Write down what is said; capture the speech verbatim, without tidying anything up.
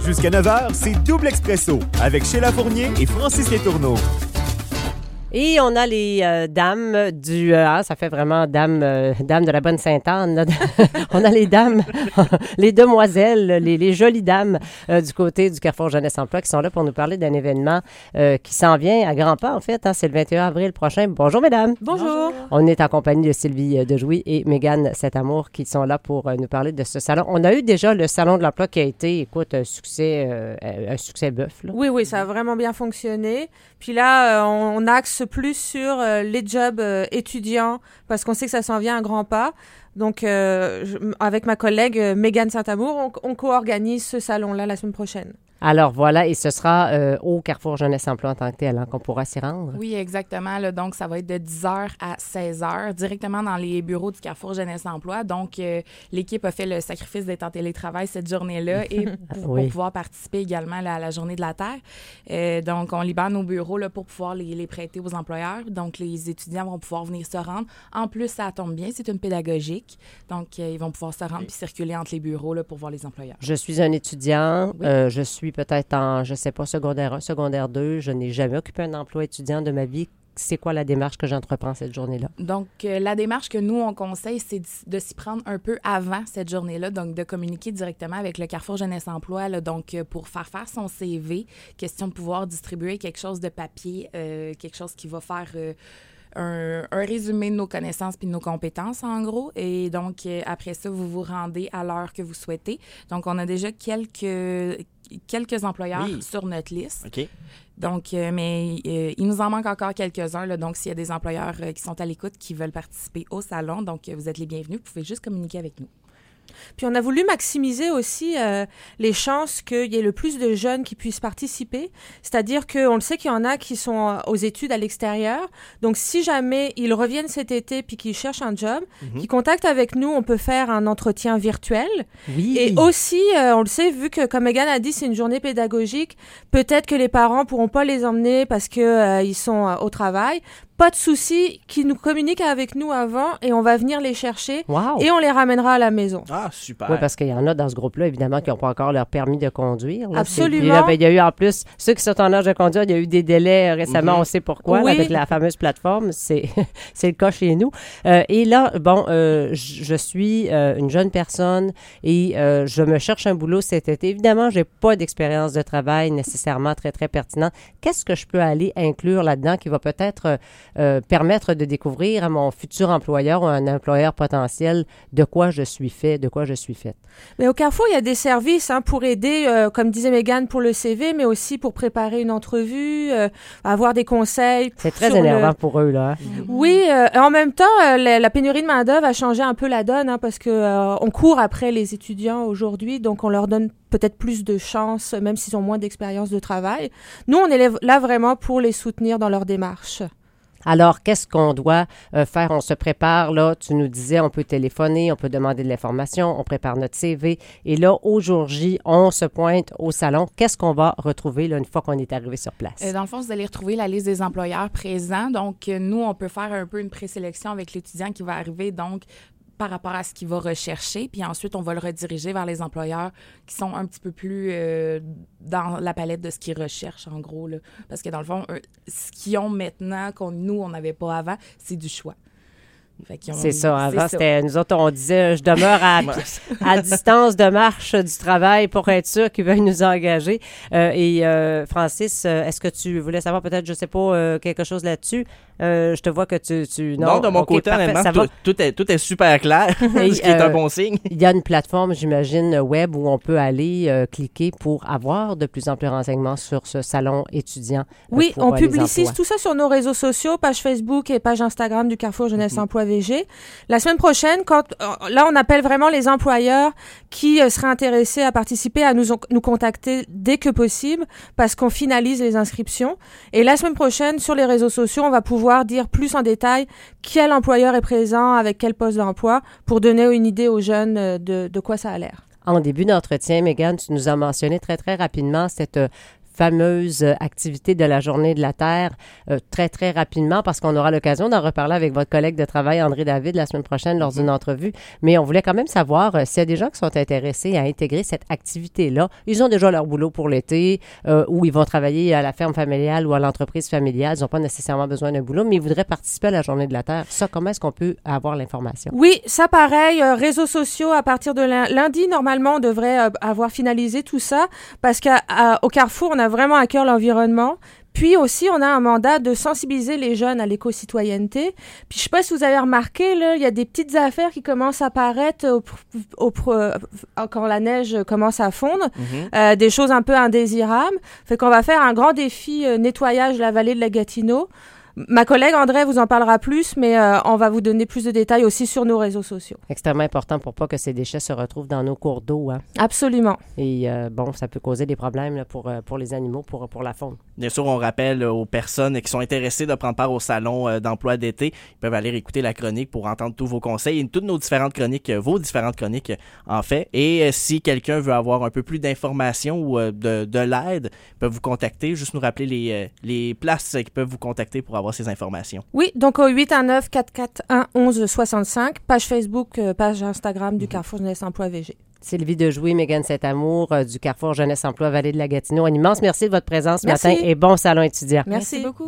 Jusqu'à neuf heures, c'est Double Expresso avec Sheila Fournier et Francis Letourneau. Et on a les euh, dames du... Euh, ah, ça fait vraiment dame, euh, dame de la bonne Sainte-Anne. Là. On a les dames, les demoiselles, les, les jolies dames euh, du côté du Carrefour Jeunesse Emploi qui sont là pour nous parler d'un événement euh, qui s'en vient à grands pas, en fait. Hein, c'est le vingt et un avril prochain. Bonjour, mesdames. Bonjour. On est en compagnie de Sylvie Dejouy et Mégane Cet-Amour qui sont là pour euh, nous parler de ce salon. On a eu déjà le Salon de l'Emploi qui a été, écoute, un succès, euh, un succès bœuf. Là. Oui, oui, ça a vraiment bien fonctionné. Puis là, euh, on, on axe plus sur euh, les jobs euh, étudiants parce qu'on sait que ça s'en vient à grands pas. Donc, euh, je, avec ma collègue euh, Mégane Cet-Amour, on, on co-organise ce salon-là la semaine prochaine. Alors voilà, et ce sera euh, au Carrefour Jeunesse Emploi en tant que tel hein, qu'on pourra s'y rendre. Oui, exactement. Là, donc, ça va être de dix heures à seize heures, directement dans les bureaux du Carrefour Jeunesse Emploi. Donc, euh, l'équipe a fait le sacrifice d'être en télétravail cette journée-là et pour, oui. pour pouvoir participer également là, à la Journée de la Terre. Euh, donc, on libère nos bureaux là, pour pouvoir les, les prêter aux employeurs. Donc, les étudiants vont pouvoir venir se rendre. En plus, ça tombe bien, c'est une pédagogique. Donc, euh, ils vont pouvoir se rendre oui. puis circuler entre les bureaux là, pour voir les employeurs. Je suis un étudiant. Oui. Euh, je suis peut-être en, je ne sais pas, secondaire un, secondaire deux. Je n'ai jamais occupé un emploi étudiant de ma vie. C'est quoi la démarche que j'entreprends cette journée-là? Donc, euh, la démarche que nous, on conseille, c'est de, de s'y prendre un peu avant cette journée-là, donc de communiquer directement avec le Carrefour Jeunesse Emploi, là, donc euh, pour faire faire son C V, question de pouvoir distribuer quelque chose de papier, euh, quelque chose qui va faire... Euh, Un, un résumé de nos connaissances puis de nos compétences, en gros. Et donc, euh, après ça, vous vous rendez à l'heure que vous souhaitez. Donc, on a déjà quelques, quelques employeurs oui. sur notre liste. OK. Donc, euh, mais euh, il nous en manque encore quelques-uns. Là, donc, s'il y a des employeurs euh, qui sont à l'écoute, qui veulent participer au salon, donc euh, vous êtes les bienvenus. Vous pouvez juste communiquer avec nous. Puis on a voulu maximiser aussi euh, les chances qu'il y ait le plus de jeunes qui puissent participer. C'est-à-dire qu'on le sait qu'il y en a qui sont aux études à l'extérieur. Donc, si jamais ils reviennent cet été puis qu'ils cherchent un job, mm-hmm. qu'ils contactent avec nous, on peut faire un entretien virtuel. Oui. Et aussi, euh, on le sait, vu que, comme Mégane a dit, c'est une journée pédagogique, peut-être que les parents pourront pas les emmener parce que euh, ils sont euh, au travail. Pas de souci, qu'ils nous communiquent avec nous avant et on va venir les chercher wow. et on les ramènera à la maison. Ah, super. Oui, parce qu'il y en a dans ce groupe-là, évidemment, qui n'ont pas encore leur permis de conduire. Là. Absolument. Là, ben, il y a eu en plus, ceux qui sont en âge de conduire, il y a eu des délais récemment, mm-hmm. on sait pourquoi, oui. là, avec la fameuse plateforme. C'est, c'est le cas chez nous. Euh, et là, bon, euh, je suis euh, une jeune personne et euh, je me cherche un boulot cet été. Évidemment, je n'ai pas d'expérience de travail nécessairement très, très pertinente. Qu'est-ce que je peux aller inclure là-dedans qui va peut-être... Euh, permettre de découvrir à mon futur employeur ou à un employeur potentiel de quoi je suis fait, de quoi je suis faite. Mais au Carrefour, il y a des services hein, pour aider, euh, comme disait Mégane, pour le C V, mais aussi pour préparer une entrevue, euh, avoir des conseils. C'est très énervant le... pour eux, là. Hein? Mm-hmm. Oui, euh, en même temps, euh, la, la pénurie de main-d'œuvre a changé un peu la donne hein, parce que euh, on court après les étudiants aujourd'hui, donc on leur donne peut-être plus de chance, même s'ils ont moins d'expérience de travail. Nous, on est là vraiment pour les soutenir dans leur démarche. Alors, qu'est-ce qu'on doit euh, faire? On se prépare, là, tu nous disais, on peut téléphoner, on peut demander de l'information, on prépare notre C V. Et là, au jour J, on se pointe au salon. Qu'est-ce qu'on va retrouver là, une fois qu'on est arrivé sur place? Euh, dans le fond, vous allez retrouver la liste des employeurs présents. Donc, euh, nous, on peut faire un peu une présélection avec l'étudiant qui va arriver. Donc, par rapport à ce qu'il va rechercher. Puis ensuite, on va le rediriger vers les employeurs qui sont un petit peu plus euh, dans la palette de ce qu'ils recherchent, en gros. Là. Parce que dans le fond, euh, ce qu'ils ont maintenant, qu'on nous, on n'avait pas avant, c'est du choix. Fait qu'ils ont, c'est ça. Avant, c'est c'était, ça. Nous autres, on disait, je demeure à, à distance de marche du travail pour être sûr qu'ils veuillent nous engager. Euh, et euh, Francis, est-ce que tu voulais savoir peut-être, je ne sais pas, euh, quelque chose là-dessus? Euh, je te vois que tu... tu non, non, de mon okay, côté, honnêtement, tout, tout, est, tout est super clair, et, ce qui est euh, un bon signe. Il y a une plateforme, j'imagine, web où on peut aller euh, cliquer pour avoir de plus amples renseignements sur ce salon étudiant. Oui, pour, on euh, publicise tout ça sur nos réseaux sociaux, page Facebook et page Instagram du Carrefour Jeunesse mm-hmm. Emploi V G. La semaine prochaine, quand là, on appelle vraiment les employeurs qui euh, seraient intéressés à participer, à nous, nous contacter dès que possible parce qu'on finalise les inscriptions. Et la semaine prochaine, sur les réseaux sociaux, on va pouvoir dire plus en détail quel employeur est présent avec quel poste d'emploi pour donner une idée aux jeunes de, de quoi ça a l'air. En début d'entretien, Mégane, tu nous as mentionné très, très rapidement cette fameuse activité de la Journée de la Terre euh, très, très rapidement parce qu'on aura l'occasion d'en reparler avec votre collègue de travail, André David, la semaine prochaine lors d'une entrevue. Mais on voulait quand même savoir euh, s'il y a des gens qui sont intéressés à intégrer cette activité-là. Ils ont déjà leur boulot pour l'été euh, ou ils vont travailler à la ferme familiale ou à l'entreprise familiale. Ils n'ont pas nécessairement besoin d'un boulot, mais ils voudraient participer à la Journée de la Terre. Ça, comment est-ce qu'on peut avoir l'information? Oui, ça pareil, euh, réseaux sociaux, à partir de lundi, normalement, on devrait euh, avoir finalisé tout ça parce qu'au Carrefour, on a vraiment à cœur l'environnement. Puis aussi, on a un mandat de sensibiliser les jeunes à l'éco-citoyenneté. Puis je sais pas si vous avez remarqué, là, il y a des petites affaires qui commencent à apparaître au, au, au, quand la neige commence à fondre, mm-hmm. euh, des choses un peu indésirables. Fait qu'on va faire un grand défi euh, nettoyage de la vallée de la Gatineau. Ma collègue André vous en parlera plus, mais euh, on va vous donner plus de détails aussi sur nos réseaux sociaux. Extrêmement important pour pas que ces déchets se retrouvent dans nos cours d'eau. Hein? Absolument. Et euh, bon, ça peut causer des problèmes là, pour, euh, pour les animaux, pour, pour la faune. Bien sûr, on rappelle aux personnes qui sont intéressées de prendre part au salon euh, d'emploi d'été, ils peuvent aller écouter la chronique pour entendre tous vos conseils et toutes nos différentes chroniques, euh, vos différentes chroniques euh, en fait. Et euh, si quelqu'un veut avoir un peu plus d'informations ou euh, de, de l'aide, ils peuvent vous contacter, juste nous rappeler les, euh, les places qui peuvent vous contacter pour avoir ces informations. Oui, donc au huit un neuf quatre quatre un onze soixante-cinq, page Facebook, euh, page Instagram du mm-hmm. Carrefour Jeunesse Emploi V G. Sylvie Dejouy, Mégane Saint-Amour euh, du Carrefour Jeunesse Emploi Vallée de la Gatineau. Un immense merci de votre présence ce merci. matin et bon salon étudiant. Merci, merci beaucoup.